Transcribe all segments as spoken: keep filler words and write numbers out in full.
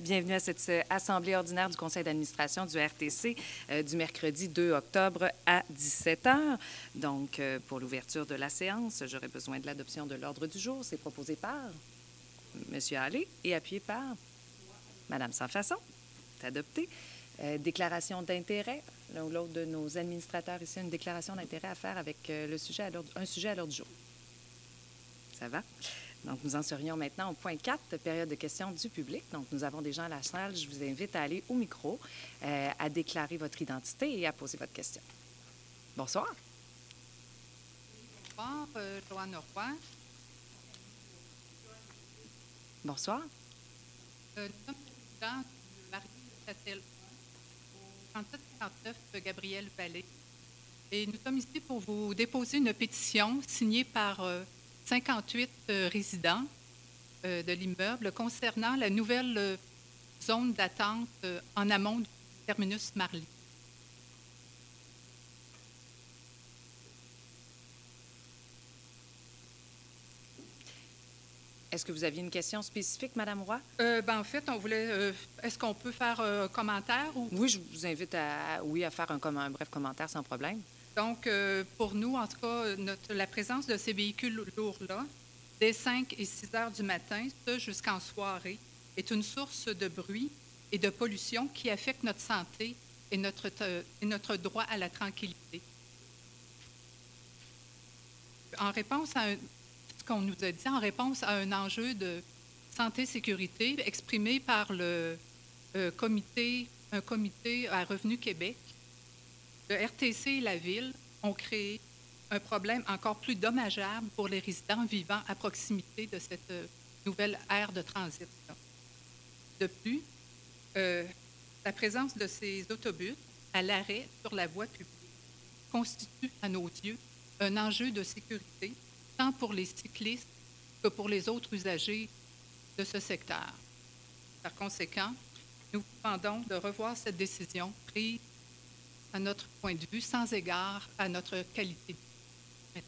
Bienvenue à cette euh, assemblée ordinaire du conseil d'administration du R T C euh, du mercredi deux octobre à dix-sept heures. Donc, euh, pour l'ouverture de la séance, j'aurai besoin de l'adoption de l'ordre du jour. C'est proposé par M. Allé et appuyé par Mme Sans-Façon. C'est adopté. Euh, déclaration d'intérêt. L'un ou l'autre de nos administrateurs ici a une déclaration d'intérêt à faire avec euh, le sujet à un sujet à l'ordre du jour. Ça va? Donc, nous en serions maintenant au point quatre, période de questions du public. Donc, nous avons des gens à la salle. Je vous invite à aller au micro, euh, à déclarer votre identité et à poser votre question. Bonsoir. Bonsoir, euh, Joanne Roy. Bonsoir. Euh, nous sommes présidents du Marie Châtel au trente-sept cinquante-neuf Gabriel Vallée. Et nous sommes ici pour vous déposer une pétition signée par euh, cinquante-huit euh, résidents euh, de l'immeuble concernant la nouvelle euh, zone d'attente euh, en amont du terminus Marly. Est-ce que vous aviez une question spécifique, Mme Roy? Euh, ben, en fait, on voulait. Euh, est-ce qu'on peut faire euh, un commentaire ou? Oui, je vous invite à, oui, à faire un, un bref commentaire sans problème. Donc, euh, pour nous, en tout cas, notre, la présence de ces véhicules lourds-là, dès cinq et six heures du matin, ce jusqu'en soirée, est une source de bruit et de pollution qui affecte notre santé et notre, et notre droit à la tranquillité. En réponse à un, ce qu'on nous a dit, en réponse à un enjeu de santé-sécurité exprimé par le euh, comité, un comité à Revenu Québec, le R T C et la Ville ont créé un problème encore plus dommageable pour les résidents vivant à proximité de cette euh, nouvelle aire de transit. -là. De plus, euh, la présence de ces autobus à l'arrêt sur la voie publique constitue, à nos yeux, un enjeu de sécurité, tant pour les cyclistes que pour les autres usagers de ce secteur. Par conséquent, nous vous demandons de revoir cette décision prise à notre point de vue, sans égard à notre qualité de vie.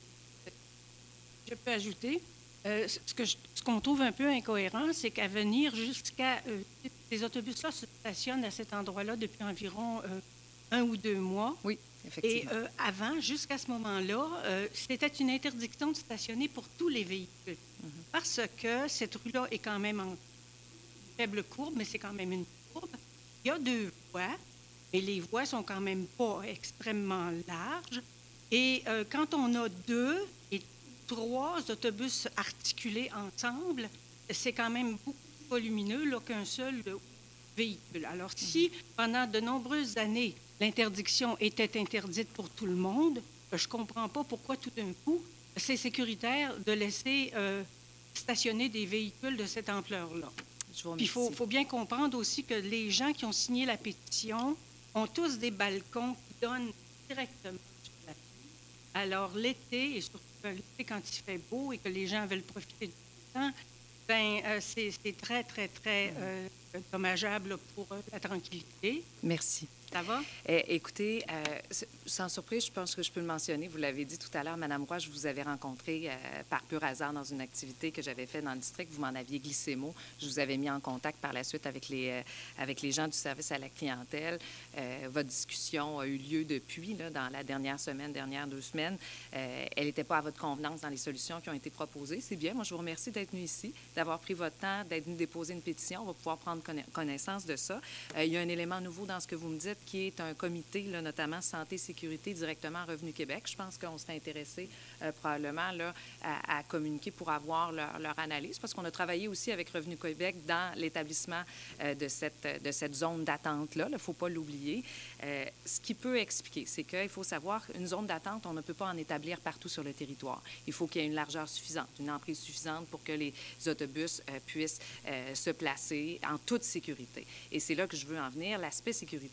Je peux ajouter, euh, ce que je, ce qu'on trouve un peu incohérent, c'est qu'à venir jusqu'à... Euh, ces autobus-là se stationnent à cet endroit-là depuis environ euh, un ou deux mois. Oui, effectivement. Et euh, avant, jusqu'à ce moment-là, euh, c'était une interdiction de stationner pour tous les véhicules. Mm-hmm. Parce que cette rue-là est quand même en faible courbe, mais c'est quand même une courbe. Il y a deux voies. Mais les voies sont quand même pas extrêmement larges. Et euh, quand on a deux et trois autobus articulés ensemble, c'est quand même beaucoup plus volumineux là, qu'un seul véhicule. Alors, si pendant de nombreuses années, l'interdiction était interdite pour tout le monde, je ne comprends pas pourquoi tout d'un coup, c'est sécuritaire de laisser euh, stationner des véhicules de cette ampleur-là. Puis il faut, faut bien comprendre aussi que les gens qui ont signé la pétition ont tous des balcons qui donnent directement sur la rue. Alors, l'été, et surtout l'été quand il fait beau et que les gens veulent profiter du temps, ben, euh, c'est, c'est très, très, très euh, dommageable pour euh, la tranquillité. Merci. Ça va? Eh, écoutez, euh, sans surprise, je pense que je peux le mentionner. Vous l'avez dit tout à l'heure, Mme Roy, je vous avais rencontré euh, par pur hasard dans une activité que j'avais faite dans le district. Vous m'en aviez glissé mot. Je vous avais mis en contact par la suite avec les, euh, avec les gens du service à la clientèle. Euh, votre discussion a eu lieu depuis, là, dans la dernière semaine, dernière deux semaines. Euh, elle n'était pas à votre convenance dans les solutions qui ont été proposées. C'est bien. Moi, je vous remercie d'être venu ici, d'avoir pris votre temps, d'être venu déposer une pétition. On va pouvoir prendre conna- connaissance de ça. Euh, il y a un élément nouveau dans ce que vous me dites, qui est un comité, là, notamment santé-sécurité, directement à Revenu Québec. Je pense qu'on serait intéressé euh, probablement là, à, à communiquer pour avoir leur, leur analyse, parce qu'on a travaillé aussi avec Revenu Québec dans l'établissement euh, de, cette, de cette zone d'attente-là. Il ne faut pas l'oublier. Euh, ce qui peut expliquer, c'est qu'il faut savoir qu'une zone d'attente, on ne peut pas en établir partout sur le territoire. Il faut qu'il y ait une largeur suffisante, une emprise suffisante pour que les autobus euh, puissent euh, se placer en toute sécurité. Et c'est là que je veux en venir. L'aspect sécurité,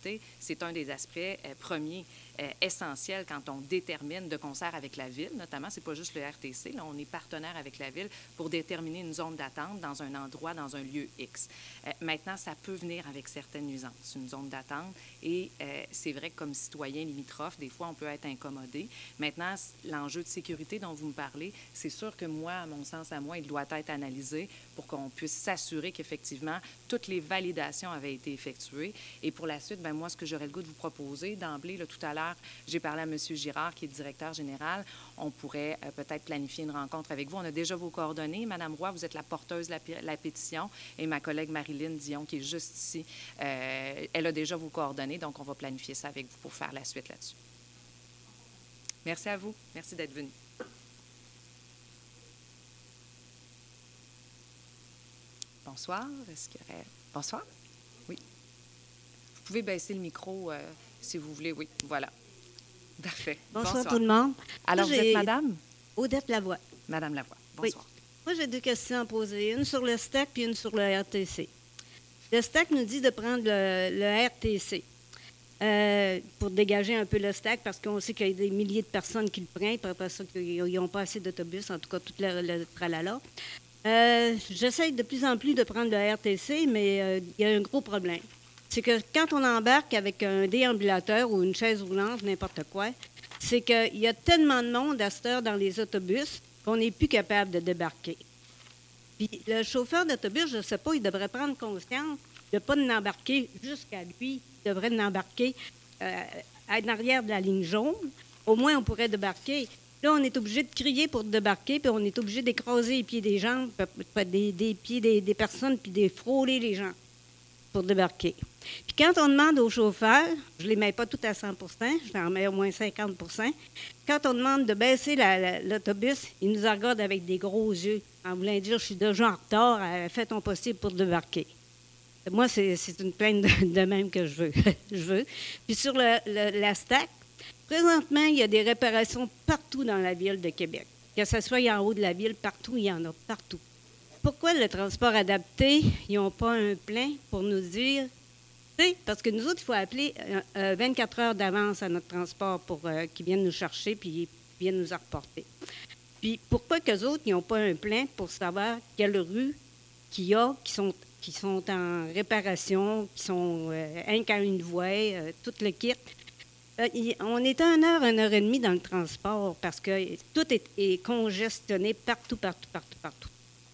c'est un des aspects euh, premiers, euh, essentiels quand on détermine de concert avec la Ville, notamment, c'est pas juste le R T C, là, on est partenaire avec la Ville pour déterminer une zone d'attente dans un endroit, dans un lieu X. Euh, maintenant, ça peut venir avec certaines nuisances, une zone d'attente, et euh, c'est vrai que comme citoyen limitrophe, des fois, on peut être incommodé. Maintenant, l'enjeu de sécurité dont vous me parlez, c'est sûr que moi, à mon sens, à moi, il doit être analysé pour qu'on puisse s'assurer qu'effectivement, toutes les validations avaient été effectuées. Et pour la suite, bien, moi, ce que j'aurais le goût de vous proposer, d'emblée, là, tout à l'heure, j'ai parlé à M. Girard, qui est directeur général. On pourrait euh, peut-être planifier une rencontre avec vous. On a déjà vos coordonnées. Madame Roy, vous êtes la porteuse de la, la pétition. Et ma collègue Marilyn Dion, qui est juste ici, euh, elle a déjà vos coordonnées. Donc, on va planifier ça avec vous pour faire la suite là-dessus. Merci à vous. Merci d'être venu. Bonsoir. Est-ce qu'il y aurait... Bonsoir. Oui. Vous pouvez baisser le micro euh, si vous voulez. Oui, voilà. Parfait. Bonsoir, Bonsoir tout le monde. Alors, Moi, vous êtes madame? Odette Lavoie. Madame Lavoie. Bonsoir. Oui. Moi, j'ai deux questions à poser. Une sur le S T A C puis une sur le R T C. Le S T A C nous dit de prendre le, le R T C euh, pour dégager un peu le S T A C parce qu'on sait qu'il y a des milliers de personnes qui le prennent, puis après ça, qu'ils n'ont pas assez d'autobus, en tout cas, tout le, le tralala. Euh, J'essaie de plus en plus de prendre le R T C, mais euh, il y a un gros problème. C'est que quand on embarque avec un déambulateur ou une chaise roulante, n'importe quoi, c'est qu'il y a tellement de monde à cette heure dans les autobus qu'on n'est plus capable de débarquer. Puis le chauffeur d'autobus, je ne sais pas, il devrait prendre conscience de ne pas l'embarquer jusqu'à lui. Il devrait l'embarquer euh, en arrière de la ligne jaune. Au moins, on pourrait débarquer. Là, on est obligé de crier pour débarquer, puis on est obligé d'écraser les pieds des gens, des, des pieds des, des personnes, puis de frôler les gens pour débarquer. Puis quand on demande au chauffeur, je ne les mets pas tout à cent pour cent, je en mets au moins cinquante pour cent, quand on demande de baisser la, la, l'autobus, ils nous regardent avec des gros yeux, en voulant dire « je suis déjà en retard, fais ton possible pour débarquer ». Moi, c'est, c'est une plainte de, de même que je veux. je veux. Puis sur le, le, la S T A C, présentement, il y a des réparations partout dans la ville de Québec. Que ce soit en haut de la ville, partout, il y en a partout. Pourquoi le transport adapté, ils n'ont pas un plan pour nous dire, tu sais, parce que nous autres, il faut appeler euh, vingt-quatre heures d'avance à notre transport pour euh, qu'ils viennent nous chercher puis ils viennent nous reporter. Puis pourquoi qu'eux autres, ils n'ont pas un plan pour savoir quelles rues qu'il y a qui sont, qui sont en réparation, qui sont euh, un qu'à une voie, euh, tout le kit. Euh, il, on est à une heure, une heure et demie dans le transport parce que tout est, est congestionné partout, partout, partout, partout.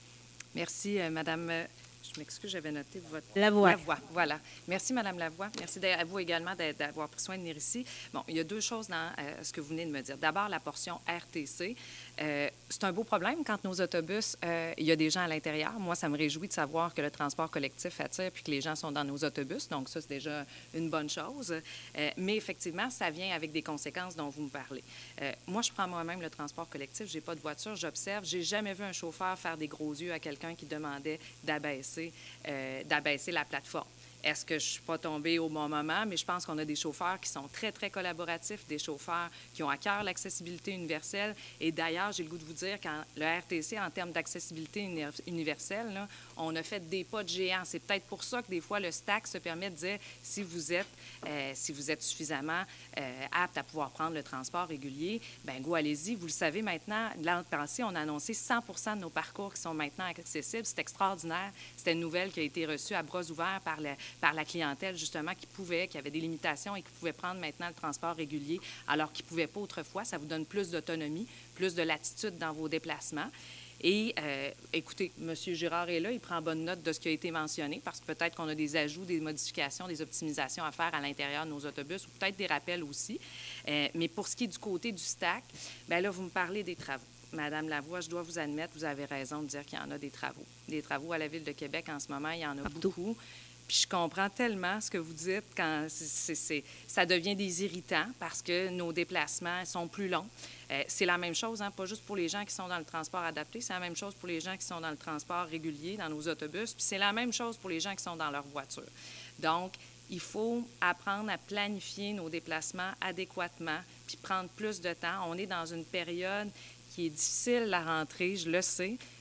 Merci, euh, Madame. Euh, je m'excuse, j'avais noté votre... Lavoie. Lavoie, voilà. Merci, Madame Lavoie. Merci à vous également d'avoir pris soin de venir ici. Bon, il y a deux choses dans euh, ce que vous venez de me dire. D'abord, la portion R T C. Euh, c'est un beau problème quand nos autobus, euh, il y a des gens à l'intérieur. Moi, ça me réjouit de savoir que le transport collectif attire puis que les gens sont dans nos autobus. Donc, ça, c'est déjà une bonne chose. Euh, mais effectivement, ça vient avec des conséquences dont vous me parlez. Euh, moi, je prends moi-même le transport collectif. Je n'ai pas de voiture. J'observe. Je n'ai jamais vu un chauffeur faire des gros yeux à quelqu'un qui demandait d'abaisser, euh, d'abaisser la plateforme. Est-ce que je ne suis pas tombée au bon moment? Mais je pense qu'on a des chauffeurs qui sont très, très collaboratifs, des chauffeurs qui ont à cœur l'accessibilité universelle. Et d'ailleurs, j'ai le goût de vous dire, quand le R T C, en termes d'accessibilité universelle, là, on a fait des pas de géant. C'est peut-être pour ça que des fois, le S T A C se permet de dire si vous êtes, euh, si vous êtes suffisamment euh, apte à pouvoir prendre le transport régulier, bien, go, allez-y. Vous le savez maintenant, l'an passé, on a annoncé cent pour cent de nos parcours qui sont maintenant accessibles. C'est extraordinaire. C'était une nouvelle qui a été reçue à bras ouverts par le par la clientèle, justement, qui pouvait, qui avait des limitations et qui pouvait prendre maintenant le transport régulier, alors qu'ils ne pouvaient pas autrefois. Ça vous donne plus d'autonomie, plus de latitude dans vos déplacements. Et, euh, écoutez, M. Girard est là, il prend bonne note de ce qui a été mentionné, parce que peut-être qu'on a des ajouts, des modifications, des optimisations à faire à l'intérieur de nos autobus, ou peut-être des rappels aussi. Euh, mais pour ce qui est du côté du S T A C, bien là, vous me parlez des travaux. Madame Lavoie, je dois vous admettre, vous avez raison de dire qu'il y en a des travaux. Des travaux à la Ville de Québec en ce moment, il y en a Partout. beaucoup. Puis je comprends tellement ce que vous dites quand c'est, c'est, ça devient des irritants parce que nos déplacements sont plus longs. Euh, c'est la même chose, hein, pas juste pour les gens qui sont dans le transport adapté, c'est la même chose pour les gens qui sont dans le transport régulier, dans nos autobus, puis c'est la même chose pour les gens qui sont dans leur voiture. Donc, il faut apprendre à planifier nos déplacements adéquatement puis prendre plus de temps. On est dans une période qui est difficile à rentrer, je le sais.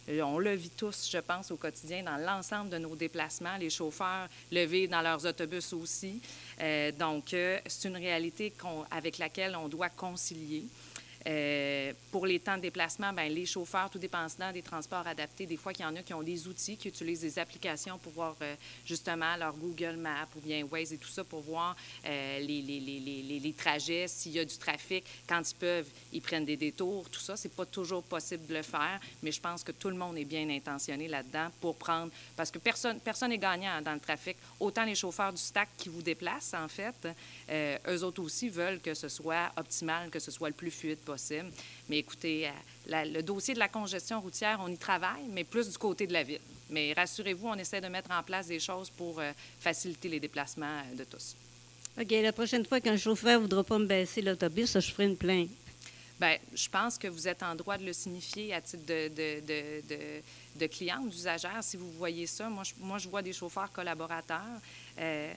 On le vit tous, je pense, au quotidien, dans l'ensemble de nos déplacements, les chauffeurs le vivent dans leurs autobus aussi. Euh, donc, euh, c'est une réalité qu'on, avec laquelle on doit concilier. Euh, pour les temps de déplacement, bien, les chauffeurs, tout dépendant des transports adaptés, des fois qu'il y en a qui ont des outils, qui utilisent des applications pour voir euh, justement leur Google Maps ou bien Waze et tout ça pour voir euh, les, les, les, les, les trajets, s'il y a du trafic, quand ils peuvent, ils prennent des détours, tout ça. C'est pas toujours possible de le faire, mais je pense que tout le monde est bien intentionné là-dedans pour prendre, parce que personne personne n'est gagnant dans le trafic. Autant les chauffeurs du S T A C qui vous déplacent, en fait, euh, eux autres aussi veulent que ce soit optimal, que ce soit le plus fluide possible. Mais écoutez, la, le dossier de la congestion routière, on y travaille, mais plus du côté de la ville. Mais rassurez-vous, on essaie de mettre en place des choses pour euh, faciliter les déplacements de tous. OK, la prochaine fois qu'un chauffeur ne voudra pas me baisser l'autobus, je ferai une plainte. Bien, je pense que vous êtes en droit de le signifier à titre de, de, de, de, de client, d'usagère, si vous voyez ça. Moi, je, moi, je vois des chauffeurs collaborateurs. Euh,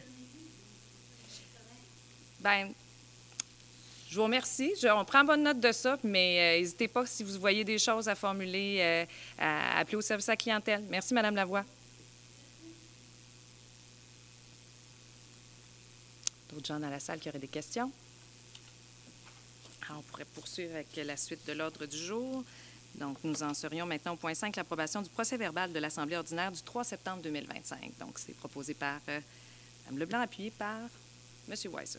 Bien, je vous remercie. Je, on prend bonne note de ça, mais n'hésitez euh, pas, si vous voyez des choses à formuler, euh, à appeler au service à la clientèle. Merci, Mme Lavoie. D'autres gens dans la salle qui auraient des questions? Alors, on pourrait poursuivre avec la suite de l'ordre du jour. Donc, nous en serions maintenant au point cinq, l'approbation du procès-verbal de l'Assemblée ordinaire du trois septembre deux mille vingt-cinq. Donc, c'est proposé par euh, Mme Leblanc, appuyé par M. Weiser.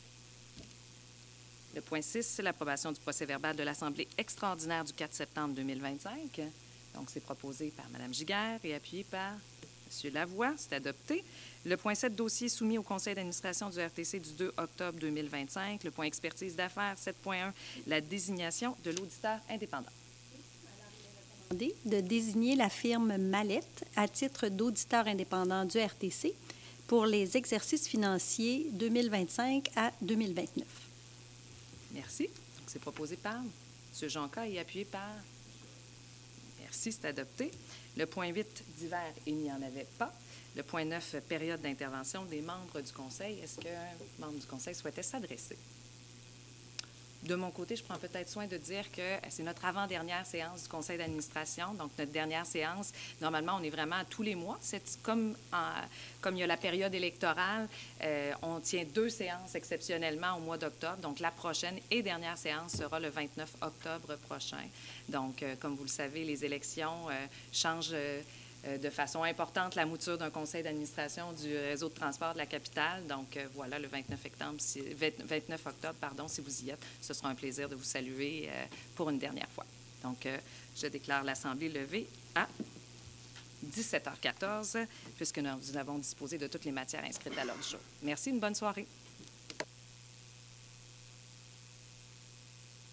Le point six, c'est l'approbation du procès-verbal de l'Assemblée extraordinaire du quatre septembre deux mille vingt-cinq. Donc, c'est proposé par Mme Giguère et appuyé par M. Lavoie. C'est adopté. Le point sept, dossier soumis au conseil d'administration du R T C du deux octobre deux mille vingt-cinq. Le point expertise d'affaires, sept point un, la désignation de l'auditeur indépendant. De désigner la firme Mallette à titre d'auditeur indépendant du R T C pour les exercices financiers deux mille vingt-cinq à deux mille vingt-neuf. Merci. Donc, c'est proposé par M. Jonca et appuyé par... Merci, c'est adopté. Le point huit, divers, il n'y en avait pas. Le point neuf, période d'intervention des membres du conseil. Est-ce qu'un membre du conseil souhaitait s'adresser? De mon côté, je prends peut-être soin de dire que c'est notre avant-dernière séance du conseil d'administration. Donc, notre dernière séance, normalement, on est vraiment à tous les mois. C'est comme, en, comme il y a la période électorale, euh, on tient deux séances exceptionnellement au mois d'octobre. Donc, la prochaine et dernière séance sera le vingt-neuf octobre prochain. Donc, euh, comme vous le savez, les élections euh, changent... Euh, de façon importante la mouture d'un conseil d'administration du réseau de transport de la capitale. Donc, euh, voilà, le vingt-neuf octobre, si, vingt-neuf octobre, pardon, si vous y êtes, ce sera un plaisir de vous saluer euh, pour une dernière fois. Donc, euh, je déclare l'Assemblée levée à dix-sept heures quatorze, puisque nous avons disposé de toutes les matières inscrites à l'ordre du jour. Merci, une bonne soirée.